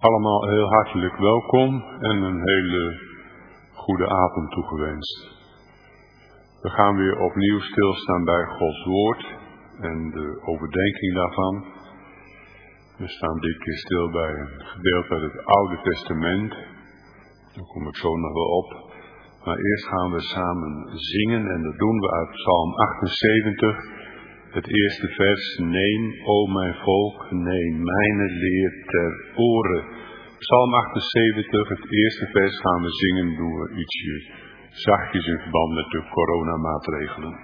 Allemaal heel hartelijk welkom en een hele goede avond toegewenst. We gaan weer opnieuw stilstaan bij Gods woord en de overdenking daarvan. We staan dit keer stil bij een gedeelte uit het Oude Testament. Daar kom ik zo nog wel op. Maar eerst gaan we samen zingen en dat doen we uit Psalm 78. Het eerste vers: neem, o mijn volk, neem mijn leer ter oren. Psalm 78, het eerste vers gaan we zingen, doen we ietsje zachtjes in verband met de coronamaatregelen.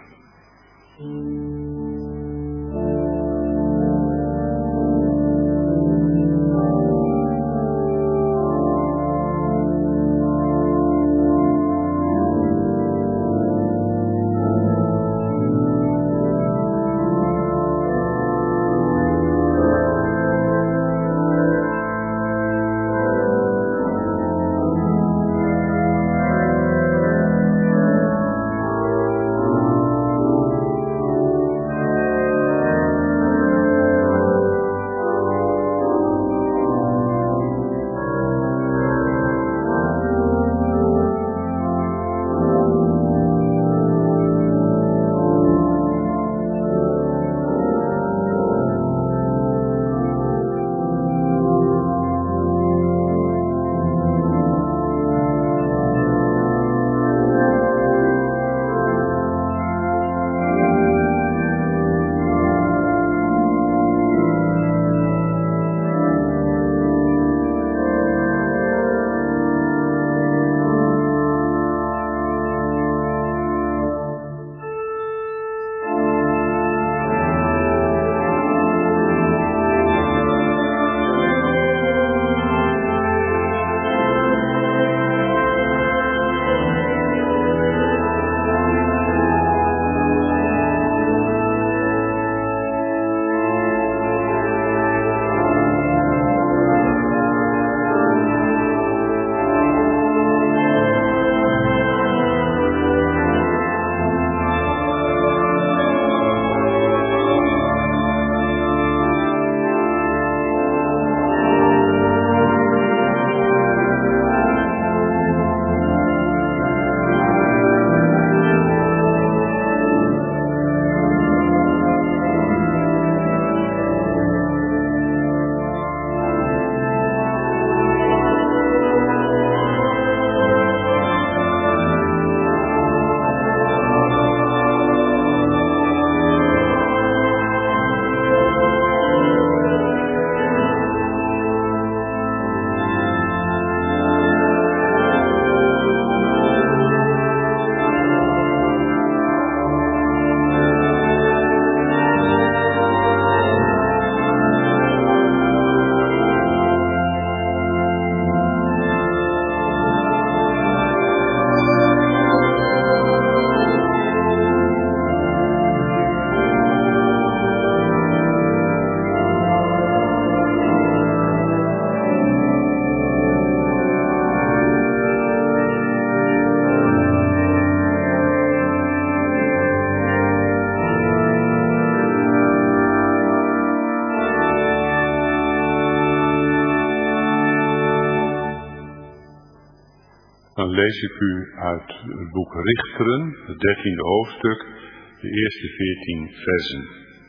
Dan lees ik u uit het boek Richteren, het 13e hoofdstuk, de eerste 14 versen.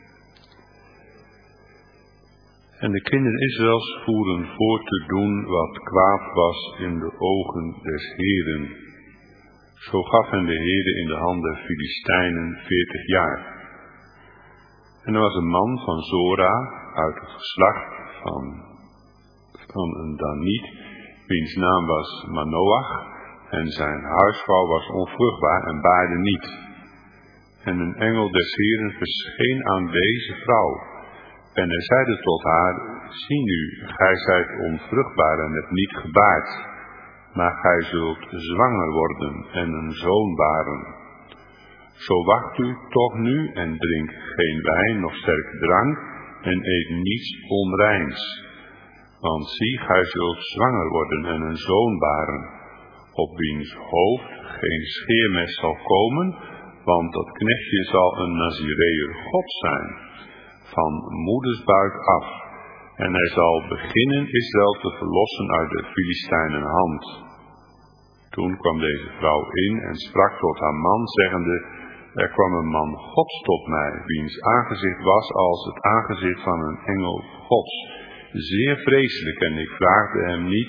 En de kinderen Israëls voeren voort te doen wat kwaad was in de ogen des Heeren. Zo gaf hen de Heere in de hand der Filistijnen 40 jaar. En er was een man van Zora, uit het geslacht van een Daniet, wiens naam was Manoach, en zijn huisvrouw was onvruchtbaar en baarde niet. En een engel des Heeren verscheen aan deze vrouw. En hij zeide tot haar: zie nu, gij zijt onvruchtbaar en hebt niet gebaard, maar gij zult zwanger worden en een zoon baren. Zo wacht u toch nu en drink geen wijn noch sterke drank en eet niets onreins. Want zie, gij zult zwanger worden en een zoon baren, op wiens hoofd geen scheermes zal komen, want dat knechtje zal een Nazireër God zijn, van moedersbuik af, En hij zal beginnen Israël te verlossen uit de Filistijnen hand. Toen kwam deze vrouw in en sprak tot haar man, zeggende: er kwam een man Gods tot mij, wiens aangezicht was als het aangezicht van een engel Gods, zeer vreselijk, en ik vraagde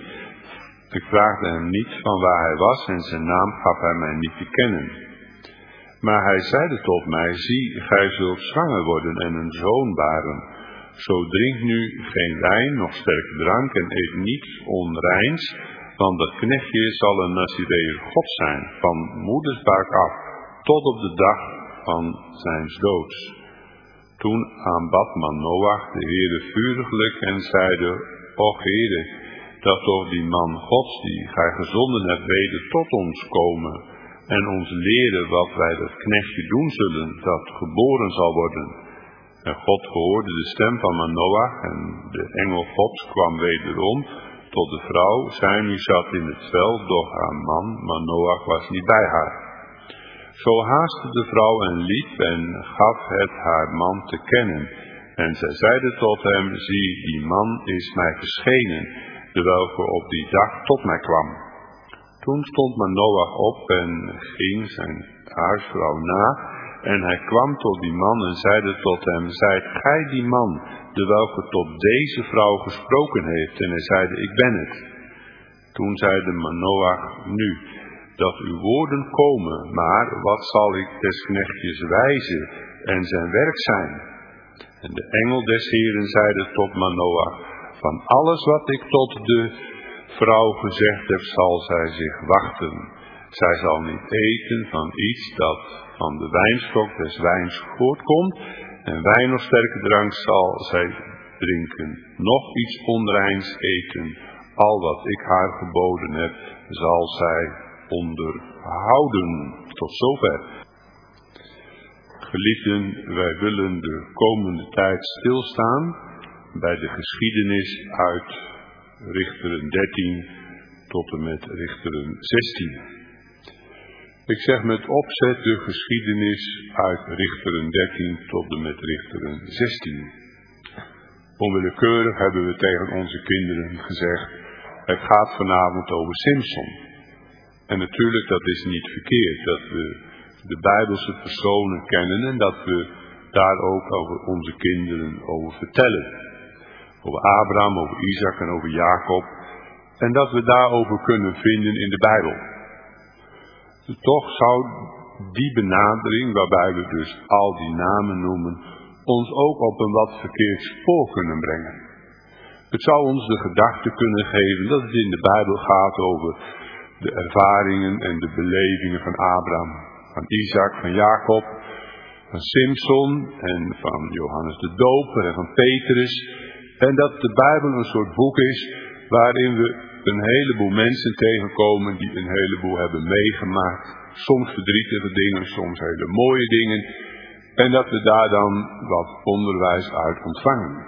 hem niet van waar hij was, en zijn naam gaf hij mij niet te kennen. Maar hij zeide tot mij: zie, gij zult zwanger worden en een zoon baren. Zo drink nu geen wijn, noch sterke drank, en eet niets onreins, want dat knechtje zal een Nazireër God zijn, van moedersbuik af, tot op de dag van zijns doods. Toen aanbad Manoach de Heere vuriglijk en zeide: och Heere, dat toch die man Gods, die gij gezonden hebt, weder tot ons komen, en ons leren wat wij dat knechtje doen zullen, dat geboren zal worden. En God gehoorde de stem van Manoach, en de engel Gods kwam wederom tot de vrouw. Zij nu zat in het veld, doch haar man Manoach was niet bij haar. Zo haastte de vrouw en liep en gaf het haar man te kennen. En zij zeide tot hem: zie, die man is mij verschenen, dewelke op die dag tot mij kwam. Toen stond Manoach op en ging zijn huisvrouw na, en hij kwam tot die man en zeide tot hem: zijt gij die man, dewelke tot deze vrouw gesproken heeft? En hij zeide: ik ben het. Toen zeide Manoach: nu, dat uw woorden komen, maar wat zal ik des knechtjes wijzen en zijn werk zijn? En de engel des Heeren zeide tot Manoach: van alles wat ik tot de vrouw gezegd heb, zal zij zich wachten. Zij zal niet eten van iets dat van de wijnstok des wijns voortkomt, en wijn of sterke drank zal zij drinken, noch iets onreins eten. Al wat ik haar geboden heb, zal zij onderhouden. Tot zover. Geliefden, wij willen de komende tijd stilstaan bij de geschiedenis uit Richteren 13 tot en met Richteren 16. Ik zeg met opzet de geschiedenis uit Richteren 13 tot en met Richteren 16. Onwillekeurig hebben we tegen onze kinderen gezegd: het gaat vanavond over Simson. En natuurlijk, dat is niet verkeerd, dat we de Bijbelse personen kennen en dat we daar ook over onze kinderen over vertellen. Over Abraham, over Isaac en over Jacob. En dat we daarover kunnen vinden in de Bijbel. Toch zou die benadering, waarbij we dus al die namen noemen, ons ook op een wat verkeerd spoor kunnen brengen. Het zou ons de gedachte kunnen geven dat het in de Bijbel gaat over de ervaringen en de belevingen van Abraham, van Isaac, van Jacob, van Simson en van Johannes de Doper en van Petrus. En dat de Bijbel een soort boek is waarin we een heleboel mensen tegenkomen die een heleboel hebben meegemaakt. Soms verdrietige dingen, soms hele mooie dingen. En dat we daar dan wat onderwijs uit ontvangen.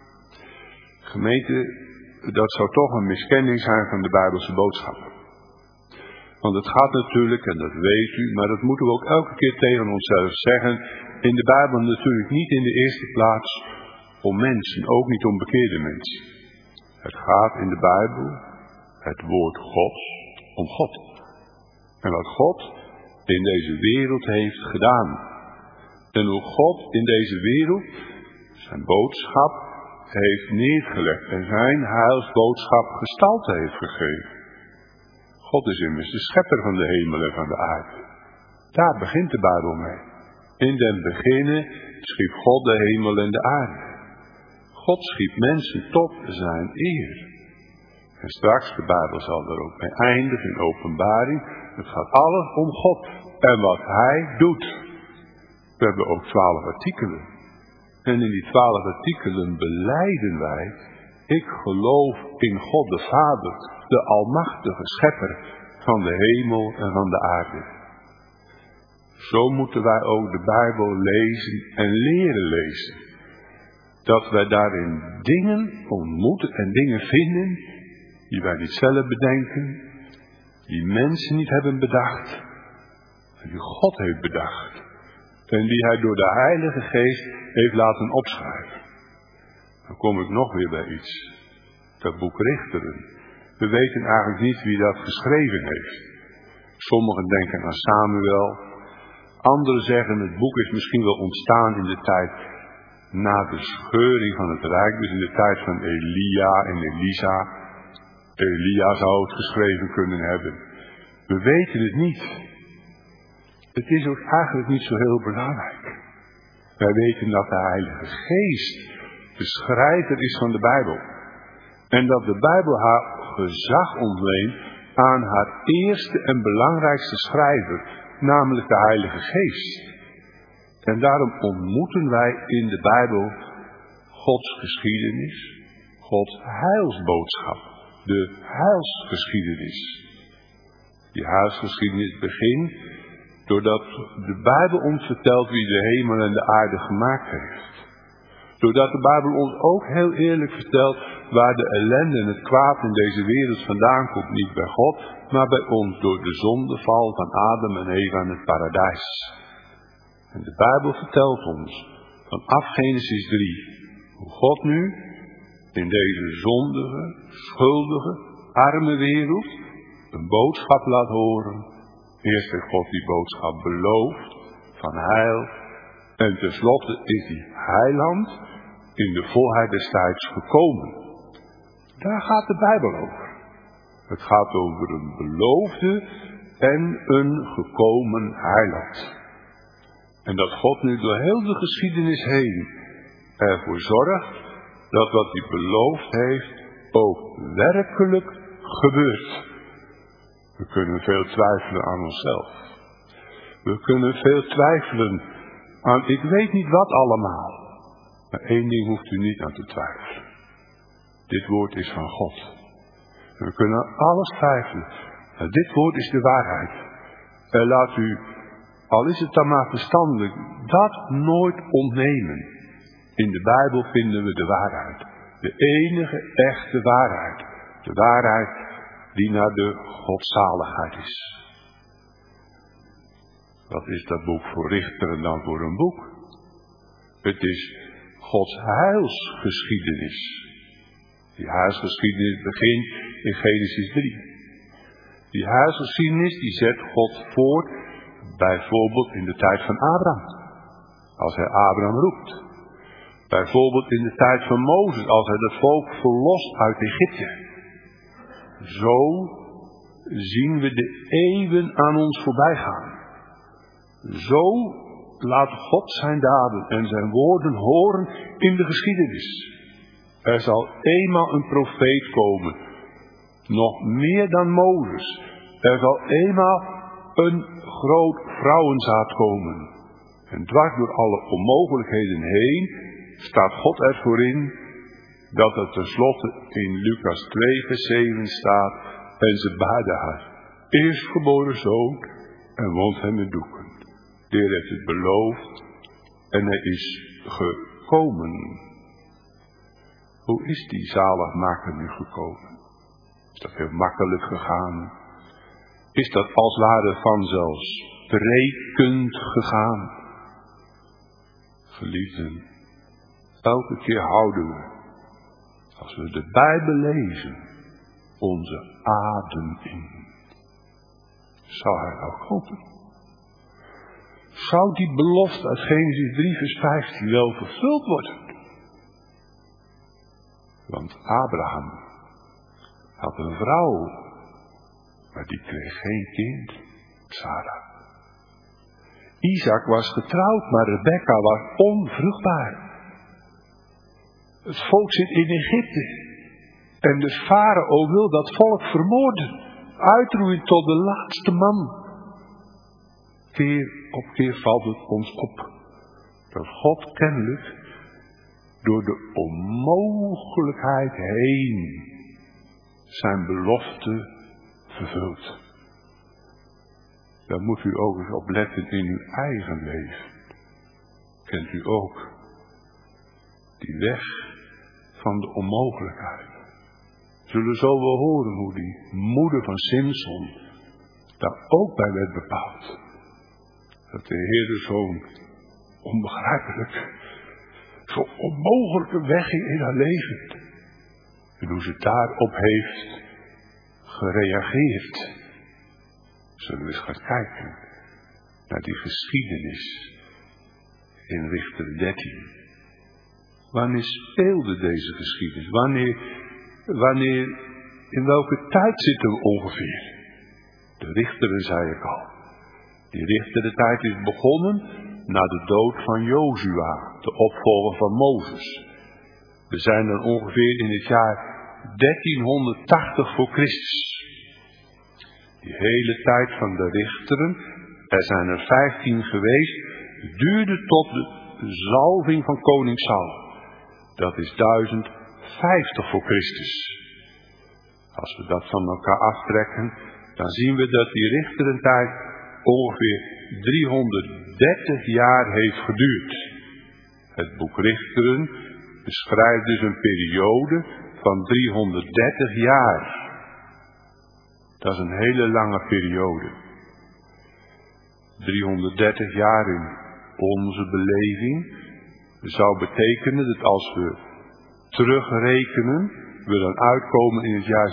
Gemeente, dat zou toch een miskenning zijn van de Bijbelse boodschap. Want het gaat natuurlijk, en dat weet u, maar dat moeten we ook elke keer tegen onszelf zeggen, in de Bijbel natuurlijk niet in de eerste plaats om mensen, ook niet om bekeerde mensen. Het gaat in de Bijbel, het woord Gods, om God. En wat God in deze wereld heeft gedaan. En hoe God in deze wereld zijn boodschap heeft neergelegd en zijn heilsboodschap gestalte heeft gegeven. God is immers de schepper van de hemel en van de aarde. Daar begint de Bijbel mee. In den beginne schiep God de hemel en de aarde. God schiep mensen tot zijn eer. En straks, de Bijbel zal er ook mee eindigen in Openbaring. Het gaat alles om God en wat hij doet. We hebben ook 12 artikelen. En in die 12 artikelen belijden wij: ik geloof in God de Vader, de almachtige schepper van de hemel en van de aarde. Zo moeten wij ook de Bijbel lezen en leren lezen. Dat wij daarin dingen ontmoeten en dingen vinden die wij niet zelf bedenken, die mensen niet hebben bedacht, en die God heeft bedacht. En die hij door de Heilige Geest heeft laten opschrijven. En Dan kom ik nog weer bij iets. Dat boek Richteren. We weten eigenlijk niet wie dat geschreven heeft. Sommigen denken aan Samuel. Anderen zeggen het boek is misschien wel ontstaan in de tijd na de scheuring van het Rijk. Dus in de tijd van Elia en Elisa. Elia zou het geschreven kunnen hebben. We weten het niet. Het is ook eigenlijk niet zo heel belangrijk. Wij weten dat de Heilige Geest de schrijver is van de Bijbel. En dat de Bijbel haar gezag ontleent aan haar eerste en belangrijkste schrijver, namelijk de Heilige Geest. En daarom ontmoeten wij in de Bijbel Gods geschiedenis, Gods heilsboodschap, de heilsgeschiedenis. Die heilsgeschiedenis begint doordat de Bijbel ons vertelt wie de hemel en de aarde gemaakt heeft. Doordat de Bijbel ons ook heel eerlijk vertelt waar de ellende en het kwaad in deze wereld vandaan komt. Niet bij God, maar bij ons door de zondeval van Adam en Eva in het paradijs. En de Bijbel vertelt ons vanaf Genesis 3 hoe God nu in deze zondige, schuldige, arme wereld een boodschap laat horen. Eerst heeft God die boodschap beloofd van heil. En tenslotte is die heiland in de volheid des tijds gekomen. Daar gaat de Bijbel over. Het gaat over een beloofde en een gekomen heiland. En dat God nu door heel de geschiedenis heen ervoor zorgt dat wat hij beloofd heeft ook werkelijk gebeurt. We kunnen veel twijfelen aan onszelf. We kunnen veel twijfelen aan ik weet niet wat allemaal. Maar één ding hoeft u niet aan te twijfelen. Dit woord is van God. We kunnen aan alles twijfelen. Maar dit woord is de waarheid. En laat u, al is het dan maar verstandelijk, dat nooit ontnemen. In de Bijbel vinden we de waarheid. De enige echte waarheid. De waarheid die naar de godzaligheid is. Wat is dat boek voor Richteren dan voor een boek? Het is Gods heilsgeschiedenis. Die heilsgeschiedenis begint in Genesis 3. Die heilsgeschiedenis die zet God voort, bijvoorbeeld in de tijd van Abraham. Als hij Abraham roept. Bijvoorbeeld in de tijd van Mozes, als hij het volk verlost uit Egypte. Zo zien we de eeuwen aan ons voorbij gaan. Zo laat God zijn daden en zijn woorden horen in de geschiedenis. Er zal eenmaal een profeet komen, nog meer dan Mozes. Er zal eenmaal een groot vrouwenzaad komen. En dwars door alle onmogelijkheden heen staat God ervoor in dat het tenslotte in Lucas 2 vers 7 staat. En ze baarde haar eerstgeboren zoon en wond hem met doeken. De Heer heeft het beloofd en hij is gekomen. Hoe is die zaligmaker nu gekomen? Is dat heel makkelijk gegaan? Is dat als ware vanzelfsprekend gegaan? Geliefden, elke keer houden we, als we de Bijbel lezen, onze adem in. Zou hij nou komen? Zou die belofte uit Genesis 3 vers 15 wel vervuld worden? Want Abraham had een vrouw, maar die kreeg geen kind, Sarah. Isaac was getrouwd, maar Rebekka was onvruchtbaar. Het volk zit in Egypte. En de farao wil dat volk vermoorden. Uitroeien tot de laatste man. Keer op keer valt het ons op. Dat God kennelijk door de onmogelijkheid heen zijn belofte vervult. Daar moet u ook eens op letten in uw eigen leven. Kent u ook die weg van de onmogelijkheid? Zullen zo wel horen hoe die moeder van Simson daar ook bij werd bepaald. Dat de Heere zo'n onbegrijpelijk zo'n onmogelijke wegging in haar leven. En hoe ze daarop heeft gereageerd. Zullen we eens gaan kijken naar die geschiedenis in Richter 13. Wanneer speelde deze geschiedenis? Wanneer, in welke tijd zitten we ongeveer? De richteren, zei ik al. Die richterentijd is begonnen na de dood van Jozua, de opvolger van Mozes. We zijn dan ongeveer in het jaar 1380 voor Christus. Die hele tijd van de richteren, er zijn er 15 geweest, duurde tot de zalving van koning Saul. Dat is 1050 voor Christus. Als we dat van elkaar aftrekken, dan zien we dat die richterentijd ongeveer 330 jaar heeft geduurd. Het boek Richteren beschrijft dus een periode van 330 jaar. Dat is een hele lange periode. 330 jaar in onze beleving zou betekenen dat als we terugrekenen, we dan uitkomen in het jaar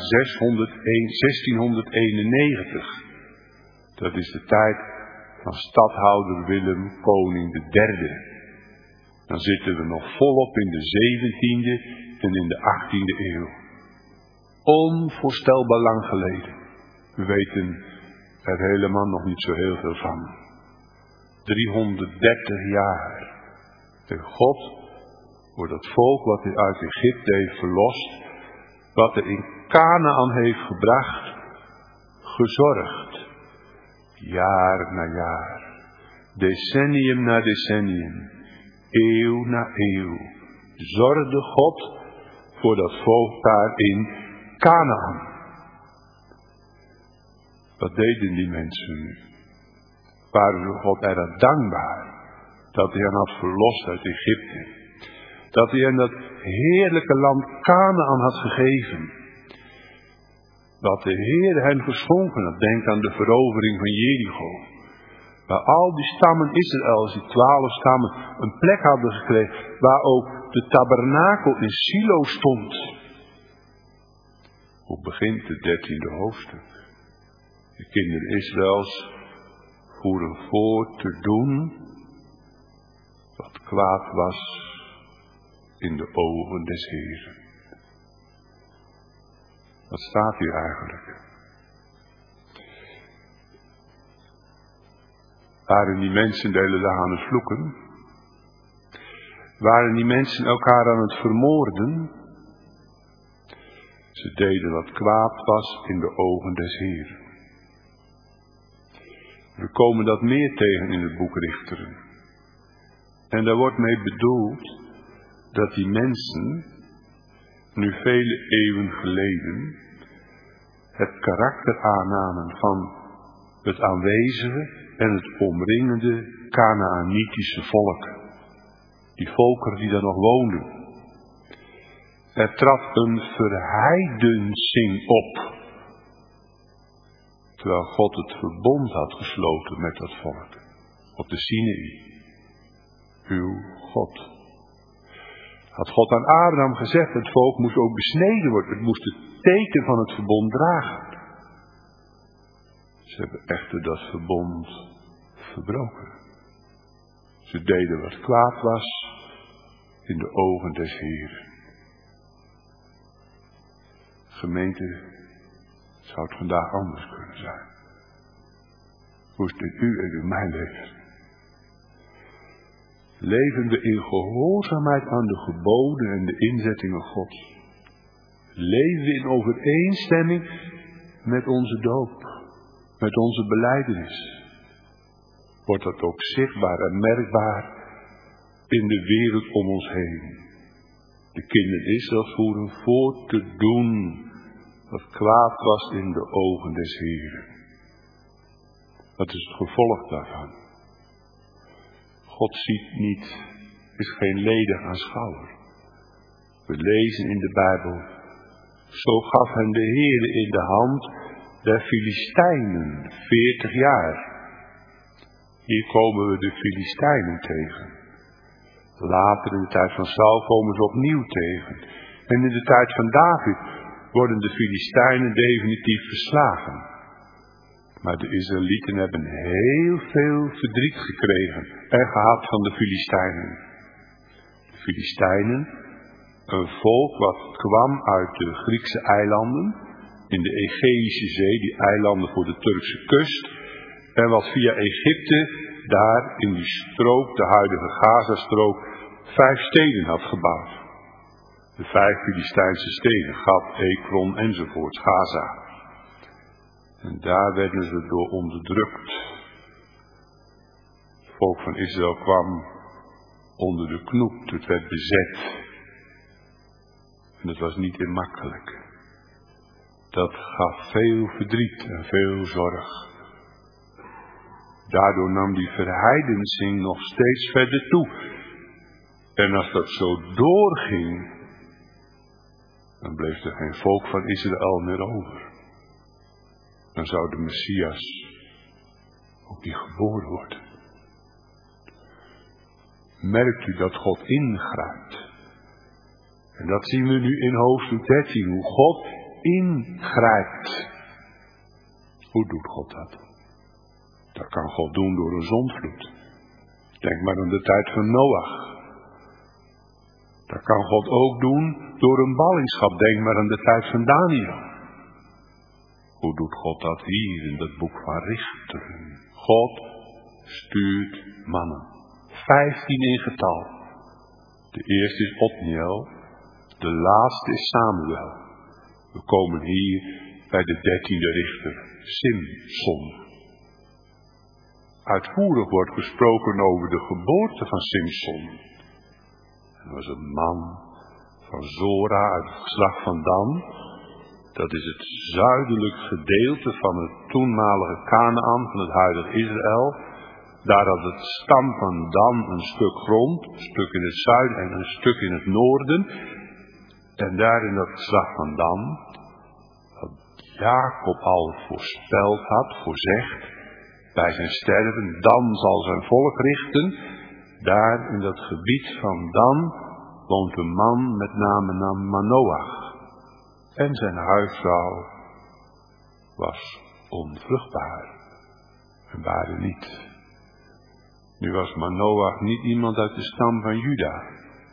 1691. Dat is de tijd van stadhouder Willem, koning III. Dan zitten we nog volop in de 17e en in de 18e eeuw. Onvoorstelbaar lang geleden. We weten er helemaal nog niet zo heel veel van. 330 jaar. En God, voor dat volk wat hij uit Egypte heeft verlost, wat hij in Kanaan heeft gebracht, gezorgd. Jaar na jaar. Decennium na decennium. Eeuw na eeuw. Zorgde God voor dat volk daar in Kanaan. Wat deden die mensen nu? Waren God erg dankbaar dat hij hen had verlost uit Egypte. Dat hij hen dat heerlijke land Kanaan had gegeven. Dat de Heer hen geschonken had. Denk aan de verovering van Jericho. Waar al die stammen Israëls, die 12 stammen, een plek hadden gekregen. Waar ook de tabernakel in Silo stond. Hoe begint het 13e hoofdstuk? De kinderen Israëls voeren voor te doen wat kwaad was in de ogen des Heeren. Wat staat hier eigenlijk? Waren die mensen de hele dag aan het vloeken? Waren die mensen elkaar aan het vermoorden? Ze deden wat kwaad was in de ogen des Heeren. We komen dat meer tegen in het boek Richteren. En daar wordt mee bedoeld dat die mensen, nu vele eeuwen geleden, het karakter aannamen van het aanwezige en het omringende Kanaanitische volk. Die volkeren die daar nog woonden. Er trad een verheidensing op. Terwijl God het verbond had gesloten met dat volk. Op de Sinaï. Uw God. Had God aan Abraham gezegd, het volk moest ook besneden worden. Het moest het teken van het verbond dragen. Ze hebben echter dat verbond verbroken. Ze deden wat kwaad was in de ogen des Heeren. Gemeente, zou het vandaag anders kunnen zijn. Hoe is het in u en in mijn leven? Leven we in gehoorzaamheid aan de geboden en de inzettingen Gods? Leven we in overeenstemming met onze doop, met onze belijdenis? Wordt dat ook zichtbaar en merkbaar in de wereld om ons heen? De kinderen Israëls voeren voor te doen wat kwaad was in de ogen des Heeren. Wat is het gevolg daarvan? God ziet niet, is geen ledig aanschouwer. We lezen in de Bijbel, zo gaf hen de Heere in de hand der Filistijnen 40 jaar. Hier komen we de Filistijnen tegen. Later in de tijd van Saul komen ze opnieuw tegen. En in de tijd van David worden de Filistijnen definitief verslagen. Maar de Israëlieten hebben heel veel verdriet gekregen en gehad van de Filistijnen. De Filistijnen, een volk wat kwam uit de Griekse eilanden, in de Egeïsche Zee, die eilanden voor de Turkse kust, en wat via Egypte daar in die strook, de huidige Gazastrook, 5 steden had gebouwd. De 5 Filistijnse steden, Gat, Ekron enzovoort, Gaza. En daar werden ze door onderdrukt. Het volk van Israël kwam onder de knoep, het werd bezet. En dat was niet makkelijk. Dat gaf veel verdriet en veel zorg. Daardoor nam die verheidensing nog steeds verder toe. En als dat zo doorging, dan bleef er geen volk van Israël meer over. Dan zou de Messias ook niet geboren worden. Merkt u dat God ingrijpt? En dat zien we nu in hoofdstuk 13, hoe God ingrijpt. Hoe doet God dat? Dat kan God doen door een zondvloed. Denk maar aan de tijd van Noach. Dat kan God ook doen door een ballingschap. Denk maar aan de tijd van Daniel. Hoe doet God dat hier in dat boek van Richteren? God stuurt mannen. 15 in getal. De eerste is Otniel. De laatste is Samuel. We komen hier bij de 13e richter, Simson. Uitvoerig wordt gesproken over de geboorte van Simson. Hij was een man van Zora uit het geslacht van Dan. Dat is het zuidelijk gedeelte van het toenmalige Kanaan, van het huidige Israël. Daar had het stam van Dan een stuk grond, een stuk in het zuiden en een stuk in het noorden. En daar in dat geslacht van Dan, wat Jacob al voorspeld had, voorzegd, bij zijn sterven, Dan zal zijn volk richten. Daar in dat gebied van Dan woont een man met naam Manoach. En zijn huisvrouw was onvruchtbaar en baarde niet. Nu was Manoach niet iemand uit de stam van Juda.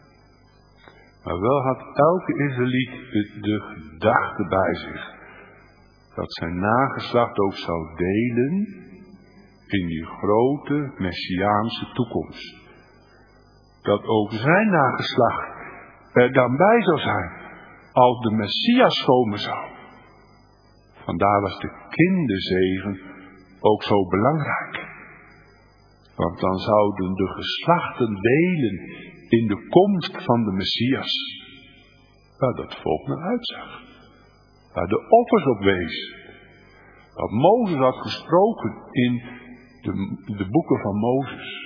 Maar wel had elke Israëliet de gedachte bij zich dat zijn nageslacht ook zou delen in die grote messiaanse toekomst. Dat ook zijn nageslacht er dan bij zou zijn als de Messias komen zou. Vandaar was de kinderzegen ook zo belangrijk. Want dan zouden de geslachten delen in de komst van de Messias. Waar dat volk naar uitzag. Waar de offers op wees. Wat Mozes had gesproken in de boeken van Mozes.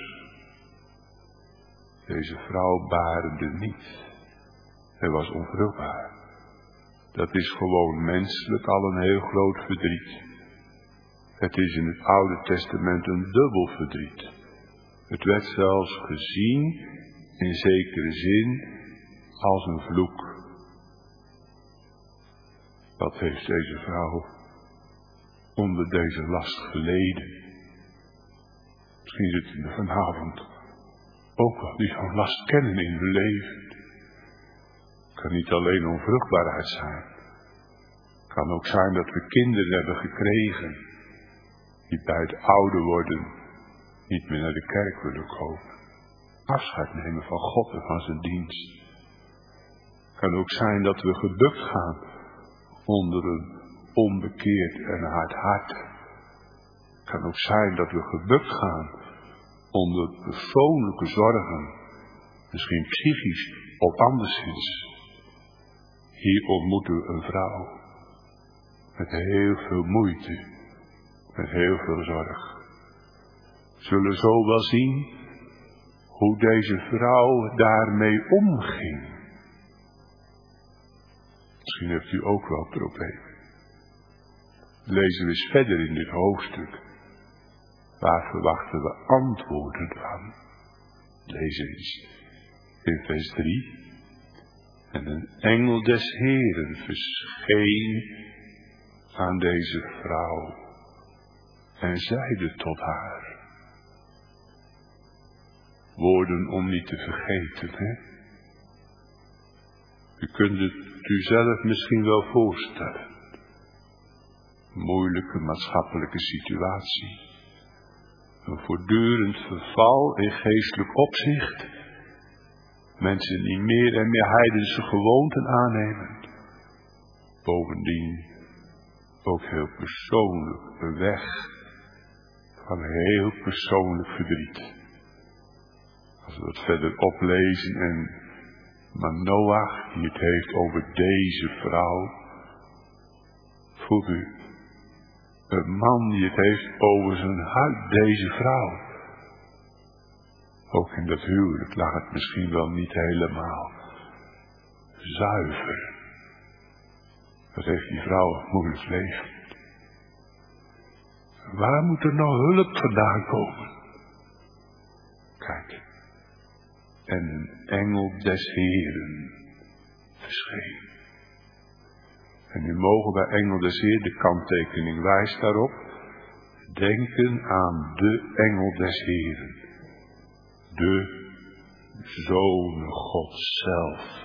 Deze vrouw baarde niet. Hij was onvruchtbaar. Dat is gewoon menselijk al een heel groot verdriet. Het is in het Oude Testament een dubbel verdriet. Het werd zelfs gezien, in zekere zin, als een vloek. Wat heeft deze vrouw onder deze last geleden? Misschien zitten er vanavond ook wel die zo'n last kennen in hun leven. Het kan niet alleen onvruchtbaarheid zijn. Het kan ook zijn dat we kinderen hebben gekregen die bij het ouder worden niet meer naar de kerk willen komen. Afscheid nemen van God en van zijn dienst. Het kan ook zijn dat we gebukt gaan onder een onbekeerd en hard hart. Het kan ook zijn dat we gebukt gaan onder persoonlijke zorgen, misschien psychisch of anderszins. Hier ontmoeten we een vrouw met heel veel moeite, met heel veel zorg. Zullen zo wel zien hoe deze vrouw daarmee omging. Misschien heeft u ook wel problemen. Lezen we eens verder in dit hoofdstuk. Waar verwachten we antwoorden van? Lees eens. in vers 3. En een engel des Heeren verscheen aan deze vrouw en zeide tot haar. Woorden om niet te vergeten, hè? U kunt het u zelf misschien wel voorstellen. Moeilijke maatschappelijke situatie. Een voortdurend verval in geestelijk opzicht. Mensen die meer en meer heidense gewoonten aannemen. Bovendien ook heel persoonlijk een weg van heel persoonlijk verdriet. Als we het verder oplezen en Manoach die het heeft over deze vrouw. Voelt u, een man die het heeft over zijn huid, deze vrouw. Ook in dat huwelijk lag het misschien wel niet helemaal zuiver. Wat heeft die vrouw een moeilijk leven. Waar moet er nou hulp vandaan komen? Kijk. En een engel des Heeren verscheen. En nu mogen wij engel des Heeren, de kanttekening wijst daarop, denken aan de engel des Heeren. De Zoon Gods zelf.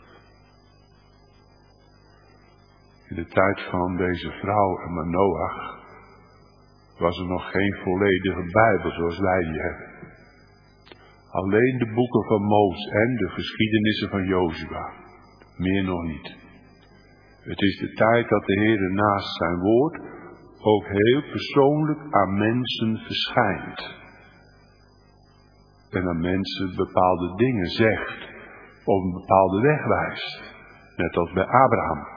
In de tijd van deze vrouw en Manoach was er nog geen volledige Bijbel zoals wij die hebben. Alleen de boeken van Mozes en de geschiedenissen van Jozua. Meer nog niet. Het is de tijd dat de Heer naast zijn woord ook heel persoonlijk aan mensen verschijnt. En aan mensen bepaalde dingen zegt. Of een bepaalde weg wijst. Net als bij Abraham.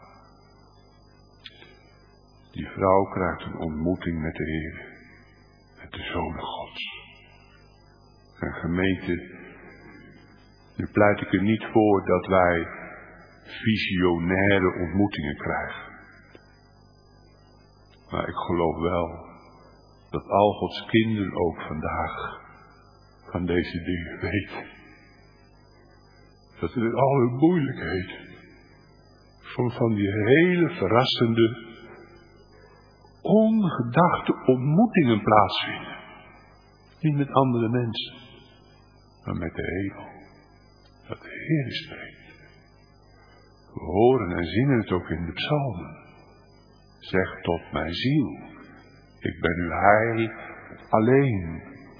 Die vrouw krijgt een ontmoeting met de Heer. Met de Zoon Gods. En gemeente, nu pleit ik er niet voor dat wij visionaire ontmoetingen krijgen. Maar ik geloof wel dat al Gods kinderen ook vandaag van deze dingen weten. Dat er in al hun moeilijkheden soms van die hele verrassende, ongedachte ontmoetingen plaatsvinden. Niet met andere mensen, maar met de hemel. Dat de Heer spreekt. We horen en zingen het ook in de psalmen. Zeg tot mijn ziel, ik ben uw heil alleen.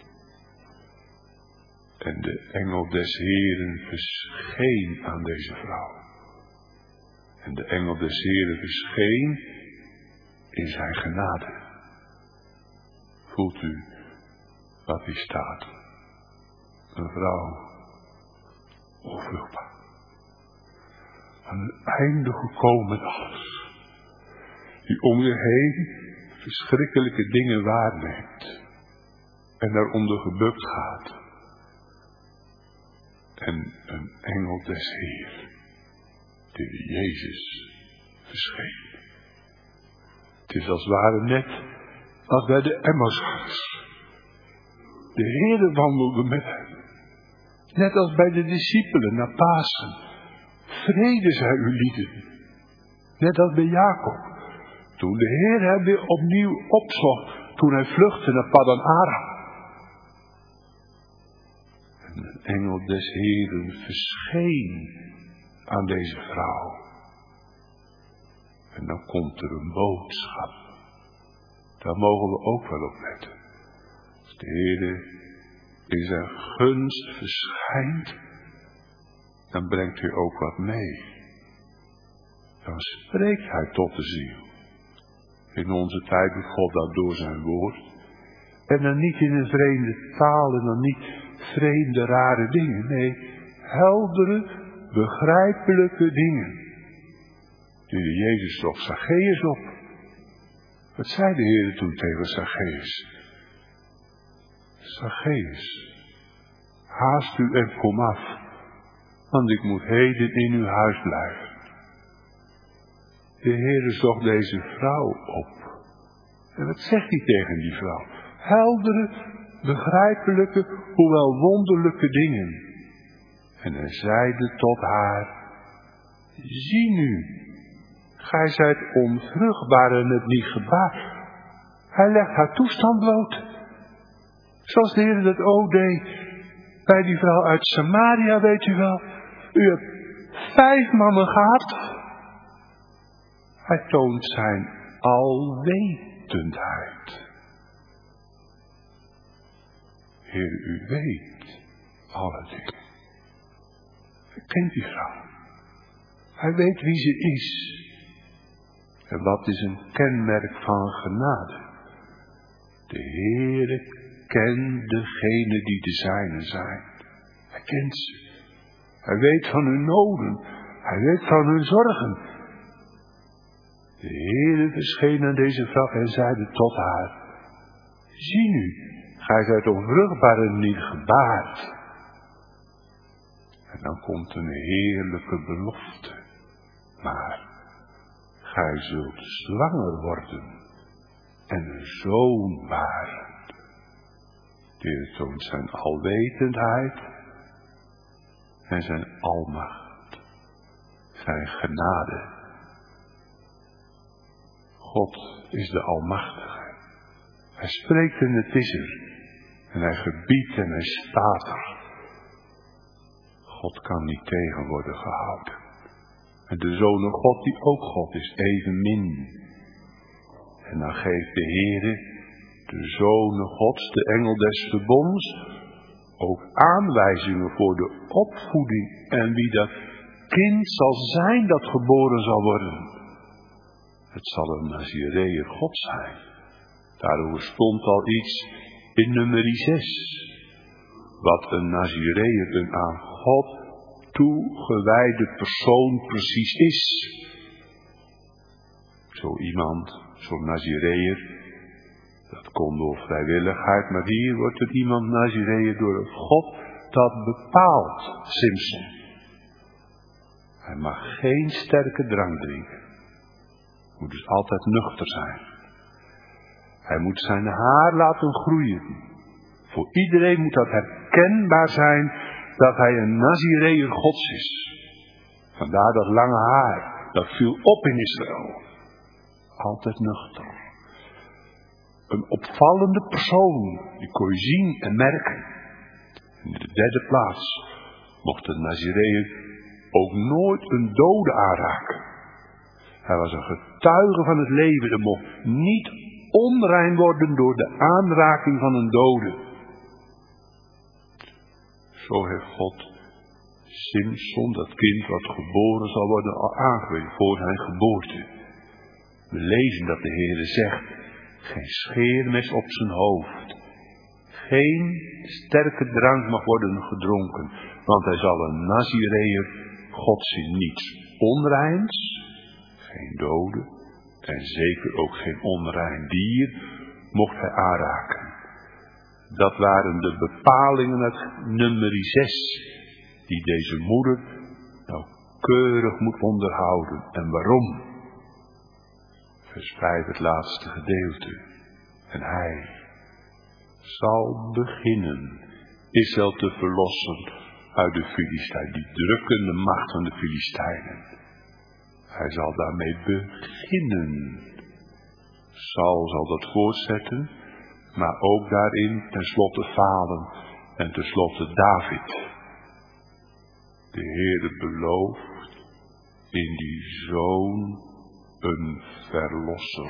En de engel des Heeren verscheen aan deze vrouw. En de engel des Heeren verscheen in zijn genade. Voelt u wat hier staat? Een vrouw, onvruchtbaar. Aan het einde gekomen met alles. Die om je heen verschrikkelijke dingen waarneemt. En daaronder gebukt gaat. En een engel des Heer, die Jezus verscheen. Het is als het ware net als bij de Emmausgangers. De Heer wandelde met hen. Net als bij de discipelen na Pasen. Vrede zij u lieden. Net als bij Jacob. Toen de Heer hem weer opnieuw opzocht. Toen hij vluchtte naar Paddan Aram. En een engel des Heeren verscheen aan deze vrouw. En dan komt er een boodschap. Daar mogen we ook wel op letten. Als de Heer in zijn gunst verschijnt, dan brengt hij ook wat mee. Dan spreekt hij tot de ziel. In onze tijd doet God dat door zijn woord. En dan niet in een vreemde taal en dan niet vreemde rare dingen. Nee, heldere, begrijpelijke dingen. Die de Jezus toch Zacchaeus op. Wat zei de Heer toen tegen Zacchaeus? Zacchaeus, haast u en kom af, want ik moet heden in uw huis blijven. De Heer zocht deze vrouw op. En wat zegt hij tegen die vrouw? Heldere, begrijpelijke, hoewel wonderlijke dingen. En hij zeide tot haar: zie nu, gij zijt onvruchtbaar en het niet gebaar. Hij legt haar toestand bloot. Zoals de Heer dat ook deed bij die vrouw uit Samaria, weet u wel. U hebt 5 mannen gehad. Hij toont zijn alwetendheid. Heer, u weet alle dingen. Hij kent die vrouw. Hij weet wie ze is. En wat is een kenmerk van genade? De Heere kent degenen die de zijnen zijn. Hij kent ze. Hij weet van hun noden. Hij weet van hun zorgen. De Heere verscheen aan deze vrouw en zeide tot haar: zie nu, gij zijt onvruchtbaar en niet gebaard. En dan komt een heerlijke belofte. Maar gij zult zwanger worden en een zoon baren. De Heer toont zijn alwetendheid en zijn almacht, zijn genade. God is de Almachtige. Hij spreekt en het is er. En hij gebiedt en hij staat er. God kan niet tegen worden gehouden. En de Zoon God die ook God is, evenmin. En dan geeft de Heere, de Zoon Gods, de engel des verbonds, ook aanwijzingen voor de opvoeding en wie dat kind zal zijn dat geboren zal worden. Het zal een Nazireër God zijn. Daarover stond al iets in nummer 6. Wat een Nazireër, een aan God toegewijde persoon precies is. Zo iemand, zo'n Nazireër, dat kon door vrijwilligheid, maar hier wordt het iemand Nazireër door een God dat bepaalt, Simson. Hij mag geen sterke drank drinken. Moet dus altijd nuchter zijn. Hij moet zijn haar laten groeien. Voor iedereen moet dat herkenbaar zijn dat hij een Nazireër Gods is. Vandaar dat lange haar, dat viel op in Israël. Altijd nuchter. Een opvallende persoon, die kon je zien en merken. In de 3e plaats mocht de Nazireër ook nooit een dode aanraken. Hij was een getuige van het leven. Er mocht niet onrein worden door de aanraking van een dode. Zo heeft God Simson, dat kind wat geboren zal worden, al aangewezen voor zijn geboorte. We lezen dat de Heere zegt: geen scheermes op zijn hoofd. Geen sterke drank mag worden gedronken, want hij zal een Nazireër God zien. Niets onreins, geen dode en zeker ook geen onrein dier mocht hij aanraken. Dat waren de bepalingen uit nummer 6, die deze moeder nauwkeurig moet onderhouden. En waarom? Vers 5, het laatste gedeelte. En hij zal beginnen Israël te verlossen uit de Filistijnen, die drukkende macht van de Filistijnen. Hij zal daarmee beginnen. Saul zal dat voortzetten, maar ook daarin tenslotte falen en tenslotte David. De Heere belooft in die zoon een verlosser.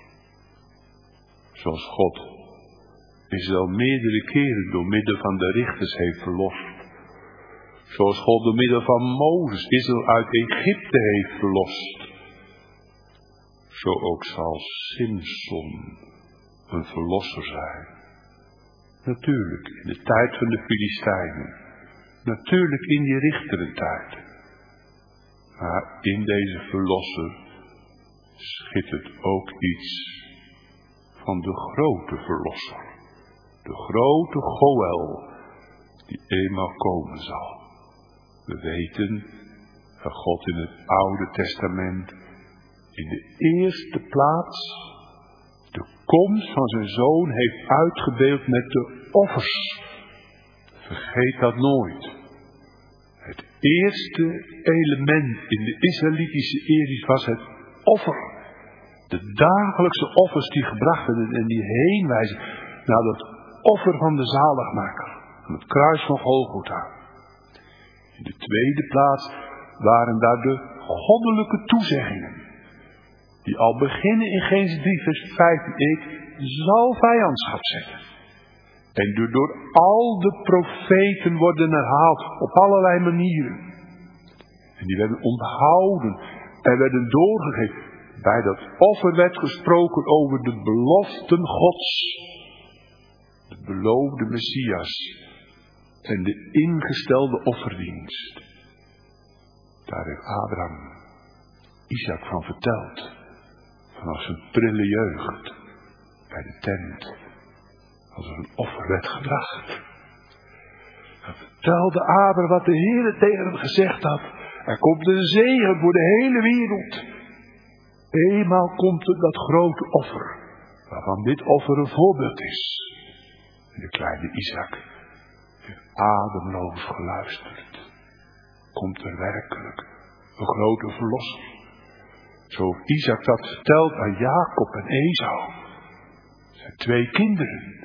Zoals God Israël meerdere keren door middel van de richters heeft verlost. Zoals God door middel van Mozes Israël uit Egypte heeft verlost. Zo ook zal Simson een verlosser zijn. Natuurlijk in de tijd van de Filistijnen. Natuurlijk in die richterentijd. Maar in deze verlosser schittert ook iets van de grote verlosser. De grote Goël die eenmaal komen zal. We weten dat God in het Oude Testament in de eerste plaats de komst van zijn zoon heeft uitgebeeld met de offers. Vergeet dat nooit. eerste element in de Israëlitische eredienst was het offer. De dagelijkse offers die gebracht werden en die heenwijzen naar dat offer van de zaligmaker. Van het kruis van Golgotha. In de tweede plaats waren daar de goddelijke toezeggingen. Die al beginnen in Genesis 3 vers 15. Ik zal vijandschap zetten. En door al de profeten worden herhaald op allerlei manieren. En die werden onthouden en werden doorgegeven. Bij dat offer werd gesproken over de beloften Gods. De beloofde Messias. En de ingestelde offerdienst. Daar heeft Abraham Isaac van verteld. Vanaf zijn prille jeugd. Bij de tent. Als er een offer werd gebracht. Dan vertelde Abraham wat de Heer tegen hem gezegd had. Er komt een zegen voor de hele wereld. Eenmaal komt er dat grote offer. Waarvan dit offer een voorbeeld is. En de kleine Isaac heeft ademloos geluisterd. Komt er werkelijk een grote verlosser. Zo heeft Isaac dat verteld aan Jacob en Esau. Zijn 2 kinderen.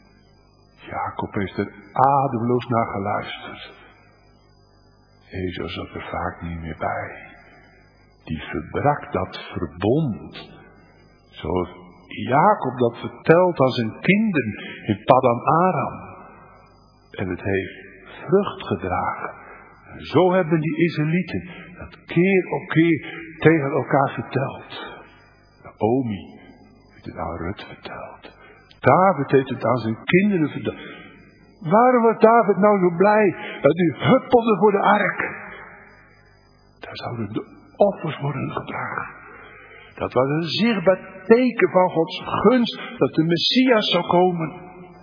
Jacob heeft er ademloos naar geluisterd. Esau zat er vaak niet meer bij. Die verbrak dat verbond. Zoals Jacob dat vertelt aan zijn kinderen in Paddan Aram. En het heeft vrucht gedragen. En zo hebben die Israëlieten dat keer op keer tegen elkaar verteld. Naomi heeft het aan Rut verteld. David heeft het aan zijn kinderen verteld. Waarom was David nou zo blij dat hij huppelde voor de ark? Daar zouden de offers worden gebracht. Dat was een zichtbaar teken van Gods gunst dat de Messias zou komen.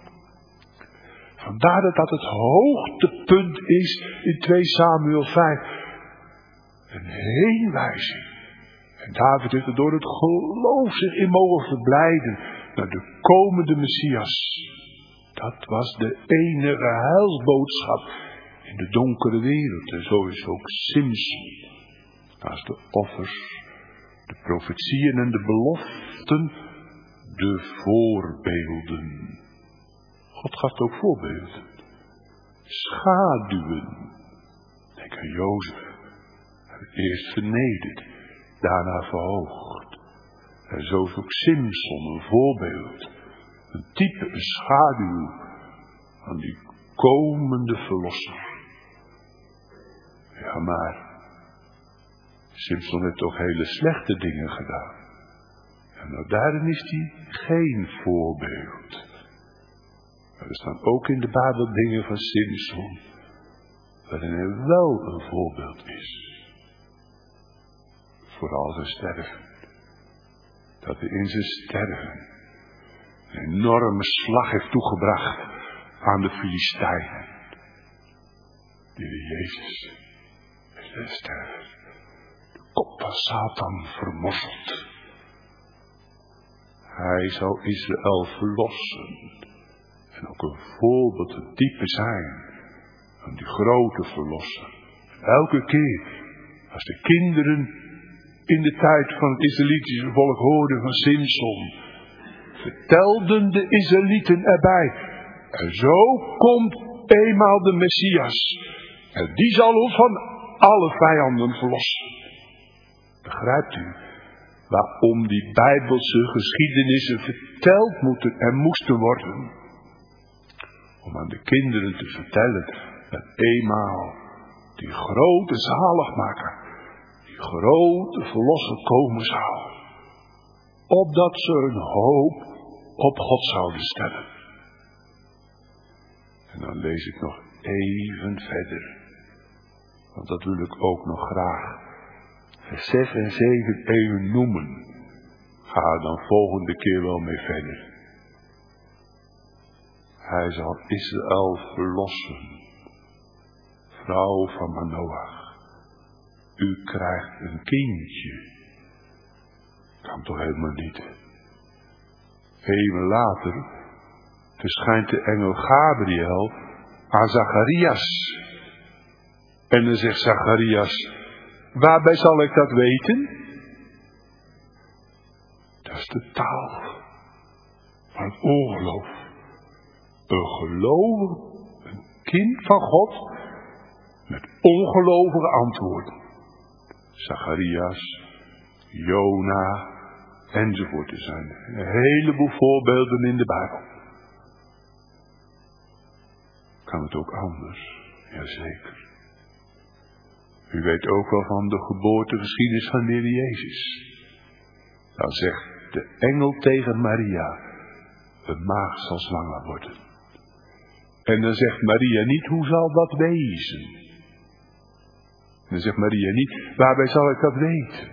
Vandaar dat dat het hoogtepunt is in 2 Samuel 5. Een heenwijzing. En David heeft er door het geloof zich in mogen verblijden naar de komende Messias. Dat was de enige heilsboodschap in de donkere wereld. En zo is ook Simson. Naast de offers, de profetieën en de beloften, de voorbeelden. God gaf ook voorbeelden. Schaduwen. Denk aan Jozef. Eerst vernederd, daarna verhoogd. En zo is ook Simson een voorbeeld. Een type, een schaduw van die komende verlosser. Ja, maar Simson heeft toch hele slechte dingen gedaan. En nou daarin is hij geen voorbeeld. Maar er staan ook in de Bijbel dingen van Simson, waarin hij wel een voorbeeld is. Vooral zijn sterven. Dat hij in zijn sterven een enorme slag heeft toegebracht aan de Filistijnen. Die de Jezus heeft sterven. De kop van Satan vermorzeld. Hij zou Israël verlossen. En ook een voorbeeld, een type zijn van die grote verlosser. Elke keer als de kinderen in de tijd van het Israëlitische volk hoorden van Simson, vertelden de Israëlieten erbij. En zo komt eenmaal de Messias. En die zal ons van alle vijanden verlossen. Begrijpt u waarom die Bijbelse geschiedenissen verteld moeten en moesten worden? Om aan de kinderen te vertellen dat eenmaal die grote zaligmaker, die grote verlosser komen zou. Opdat ze hun hoop op God zouden stellen. En dan lees ik nog even verder. Want dat wil ik ook nog graag. Vers 6 en 7 even noemen. Ga er dan volgende keer wel mee verder. Hij zal Israël verlossen. Vrouw van Manoach. U krijgt een kindje. Kan toch helemaal niet. Even later verschijnt de engel Gabriel aan Zacharias. En dan zegt Zacharias, waarbij zal ik dat weten? Dat is de taal van het ongeloof. Een gelovig, een kind van God, met ongelovige antwoorden. Zacharias, Jona, enzovoort. Er zijn een heleboel voorbeelden in de Bijbel. Kan het ook anders? Jazeker. U weet ook wel van de geboortegeschiedenis van de Heer Jezus. Dan zegt de engel tegen Maria, een maagd zal zwanger worden. En dan zegt Maria niet, hoe zal dat wezen? Dan zegt Maria niet, waarbij zal ik dat weten?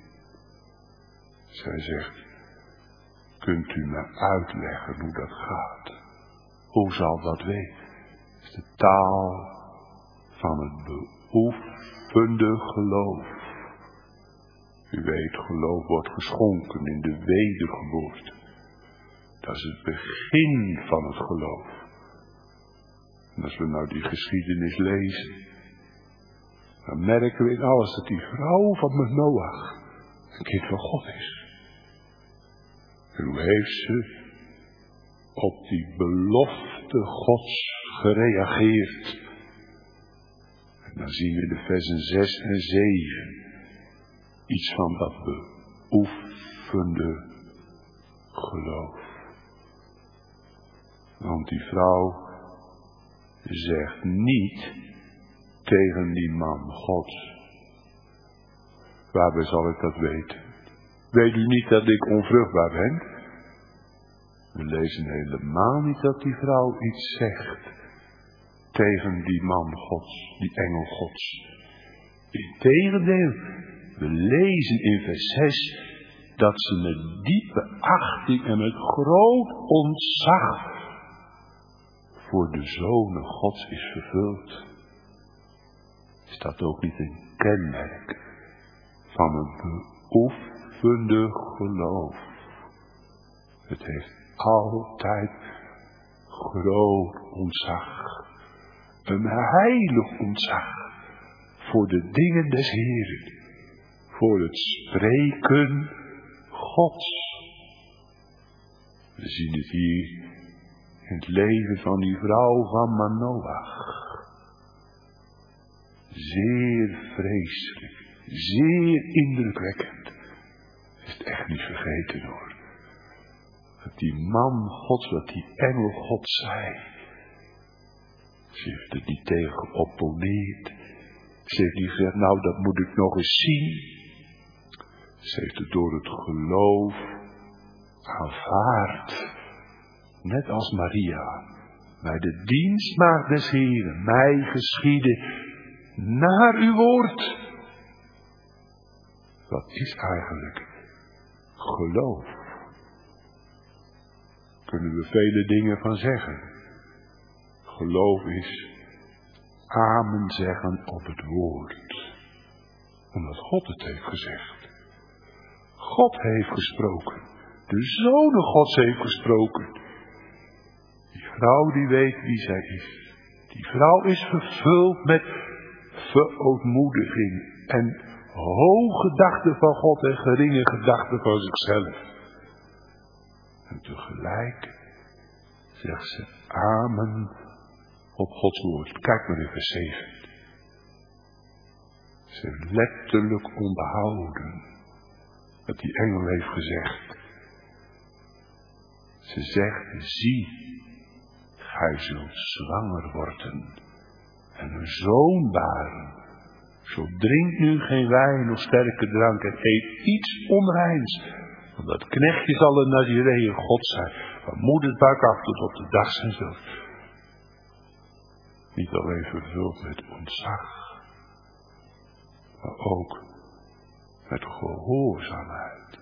Zij zegt, kunt u me uitleggen hoe dat gaat? Hoe zal dat weten? Het is de taal van het beoefende geloof. U weet, geloof wordt geschonken in de wedergeboorte. Dat is het begin van het geloof. En als we nou die geschiedenis lezen, dan merken we in alles dat die vrouw van Noach een kind van God is. En hoe heeft ze op die belofte Gods gereageerd? En dan zien we in de versen 6 en 7 iets van dat beoefende geloof. Want die vrouw zegt niet tegen die man Gods, waarbij zal ik dat weten? Weet u niet dat ik onvruchtbaar ben? We lezen helemaal niet dat die vrouw iets zegt tegen die man Gods, die engel Gods. Integendeel, we lezen in vers 6 dat ze met diepe achting en met groot ontzag voor de Zonen Gods is vervuld. Is dat ook niet een kenmerk van een beoefende geloof? Het heeft altijd groot ontzag. Een heilig ontzag voor de dingen des Heeren. Voor het spreken Gods. We zien het hier in het leven van die vrouw van Manoach. Zeer vreselijk, zeer indrukwekkend. Is het echt niet vergeten hoor. Dat die man Gods, wat die engel God zei. Ze heeft er niet tegen geopponeerd. Ze heeft niet gezegd, nou dat moet ik nog eens zien. Ze heeft het door het geloof aanvaard. Net als Maria. Bij de dienstmaagd des Heeren. Mij geschieden naar uw woord. Wat is eigenlijk geloof? Kunnen we vele dingen van zeggen. Geloof is amen zeggen op het woord. Omdat God het heeft gezegd. God heeft gesproken. De Zoon Gods heeft gesproken. Die vrouw die weet wie zij is. Die vrouw is vervuld met verootmoediging en hoge gedachten van God en geringe gedachten van zichzelf. En tegelijk zegt ze amen op Gods woord. Kijk maar in vers 7. Ze heeft letterlijk onthouden wat die engel heeft gezegd. Ze zegt, zie, gij zult zwanger worden en een zoon baren. Zo drink nu geen wijn of sterke drank en eet iets onreins. Want dat knechtje zal een Nazireeën God zijn, van moedersbuik af tot op de dag zijn dood. Niet alleen vervuld met ontzag, maar ook met gehoorzaamheid.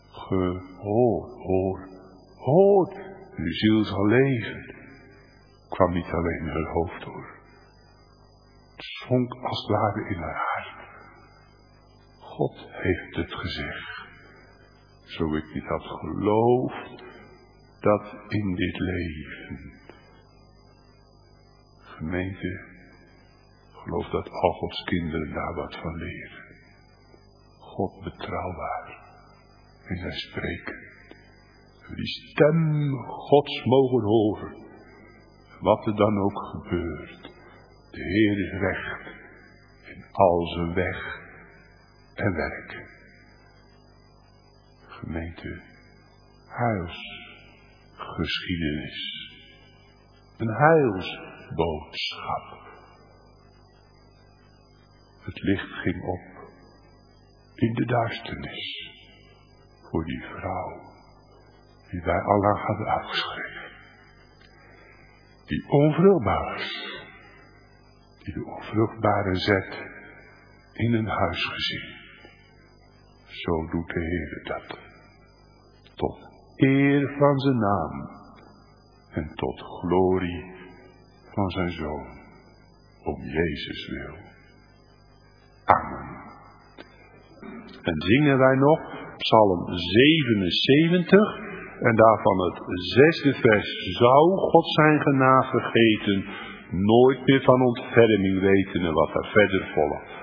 Hoor, uw ziel zal leven. Kwam niet alleen in haar hoofd door. Het zonk als het ware in haar hart. God heeft het gezegd. Zo ik niet had geloofd dat in dit leven. Gemeente, geloof dat al Gods kinderen daar wat van leren. God betrouwbaar in zijn spreken. We die stem Gods mogen horen. Wat er dan ook gebeurt. De Heer is recht in al zijn weg en werk. Gemeente, heilsgeschiedenis. Een heilsboodschap. Het licht ging op in de duisternis voor die vrouw die wij allang hadden afgeschreven. Die onvruchtbaar was. Die de onvruchtbare zet in een huisgezin. Zo doet de Heer dat. Tot eer van zijn naam. En tot glorie van zijn Zoon. Om Jezus wil. Amen. En zingen wij nog Psalm 77. En daarvan het 6e vers. Zou God zijn genade vergeten. Nooit meer van ontferming weten en wat er verder volgt.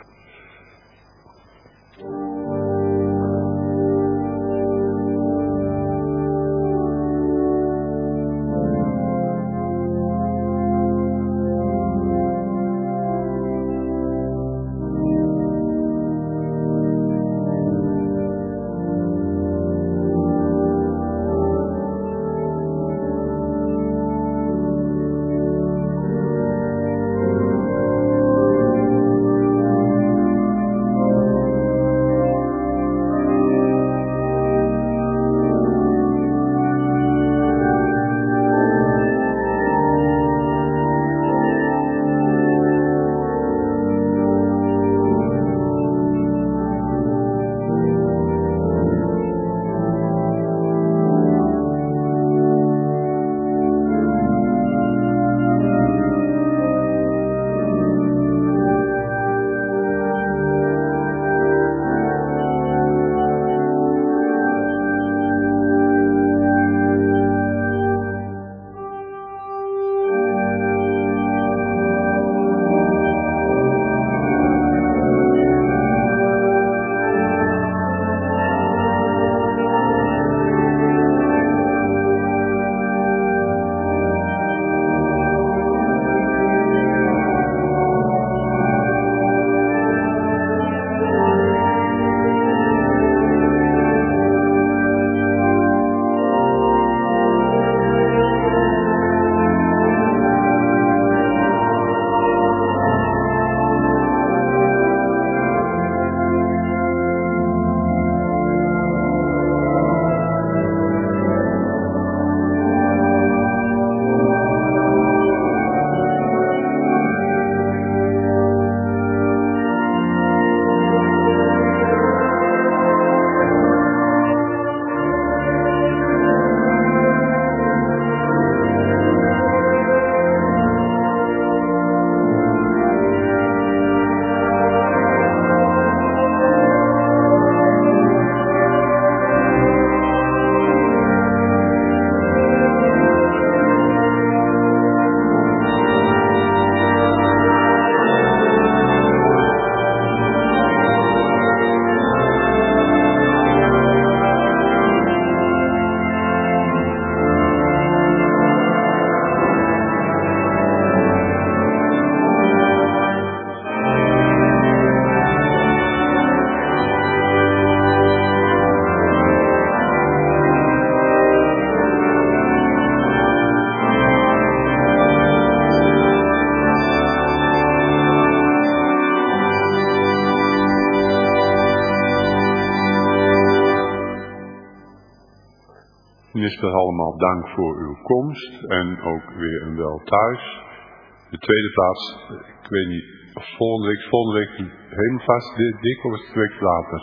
Minister, allemaal dank voor uw komst en ook weer een wel thuis. De tweede plaats, ik weet niet, of volgende week helemaal vast dik of is het 2 weken later?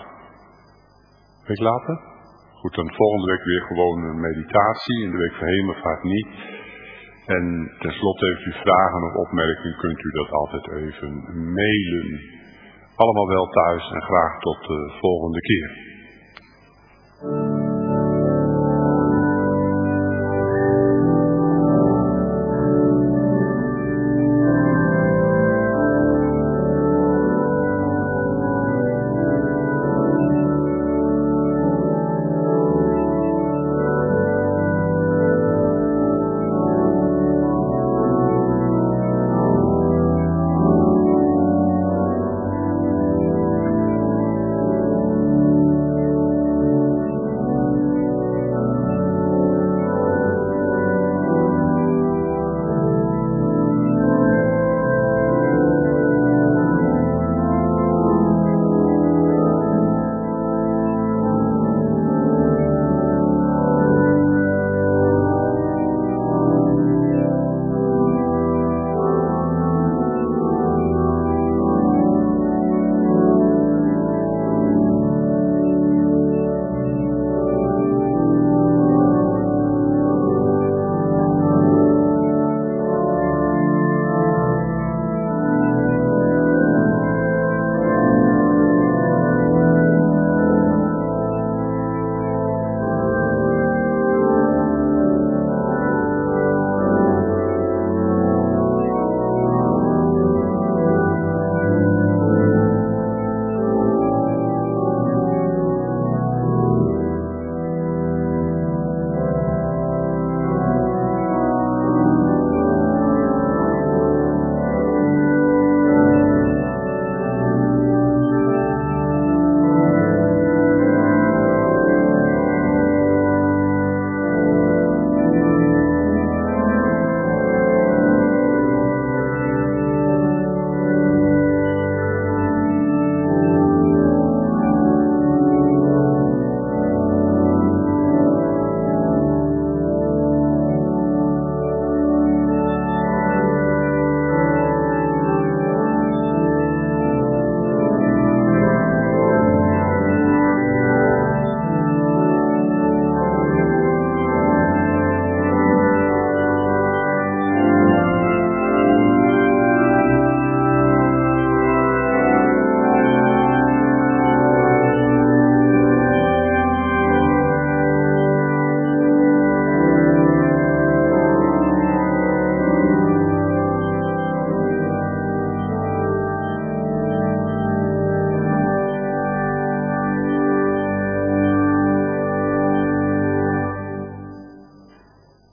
Een week later? Goed, dan volgende week weer gewoon een meditatie, in de week van hemelvaart niet. En tenslotte heeft u vragen of opmerkingen, kunt u dat altijd even mailen. Allemaal wel thuis en graag tot de volgende keer.